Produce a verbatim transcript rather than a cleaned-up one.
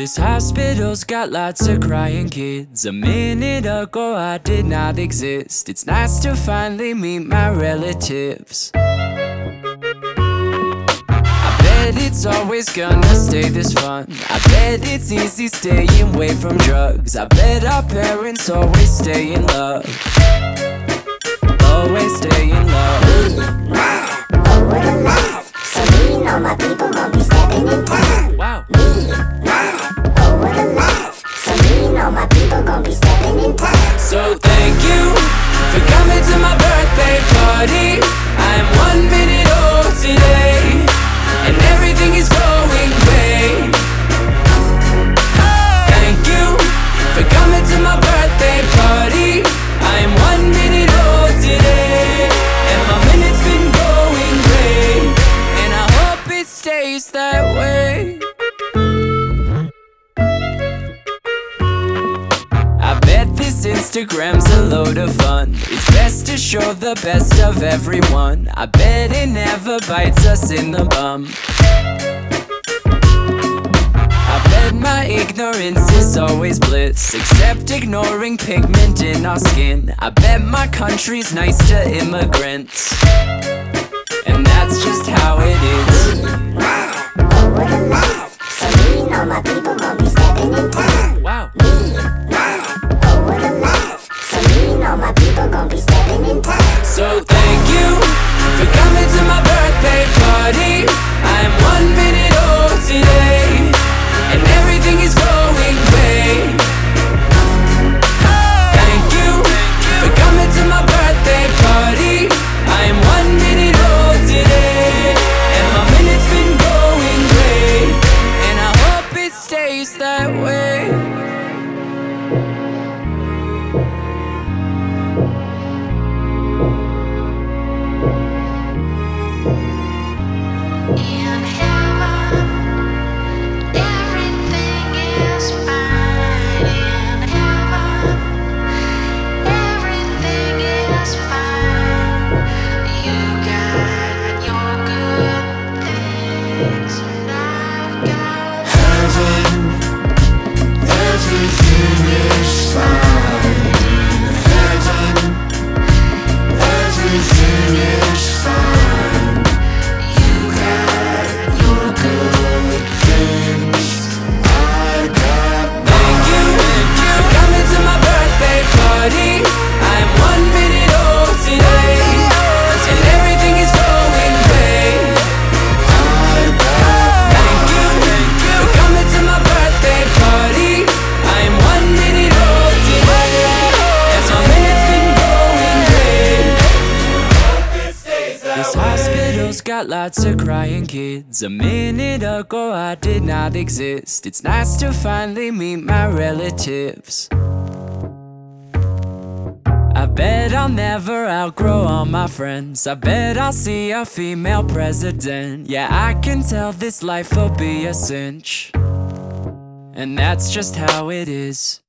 This hospital's got lots of crying kids. A minute ago I did not exist. It's nice to finally meet my relatives. I bet it's always gonna stay this fun. I bet it's easy staying away from drugs. I bet our parents always stay in love. Always stay in love. Wow, oh what a laugh. So me and all my people gon' be stepping in time. Wow. Me, wow, oh what a laugh. So me and all my people gon' be stepping in time. So thank you for coming to my birthday party. I am one minute old today, and everything is going great. Thank you for coming to my birthday party. I am one minute old today, and my minute's been going great, and I hope it stays that way. I bet this Instagram's a load of fun. It's best to show the best of everyone. I bet it never bites us in the bum. I bet my ignorance is always bliss, except ignoring pigment in our skin. I bet my country's nice to immigrants, and that's just how it is. Wow, oh what a laugh. So me and all my people gon' be stepping in time. Wow. Me, wow, oh what a laugh. So me and all my people gon' be stepping in time. So thank you for coming to my birthday party. I am one minute old today, and everything is going great. Thank you for coming to my birthday party. I am one minute old today, and my minute's been going great, and I hope it stays that way. In heaven, everything is fine. In heaven, everything is fine. You got your good things, and I've got Heaven, everything is fine. In heaven, everything is fine. You got your good things. I got Thank you for coming to my birthday party. I am one minute old today, and everything is going great. Thank you for coming to my birthday party. I am one minute old today, and my minute's been going great. This hospital's got lots of crying kids. A minute ago I did not exist. It's nice to finally meet my relatives. I bet I'll never outgrow all my friends. I bet I'll see a female president. Yeah, I can tell this life will be a cinch, and that's just how it is.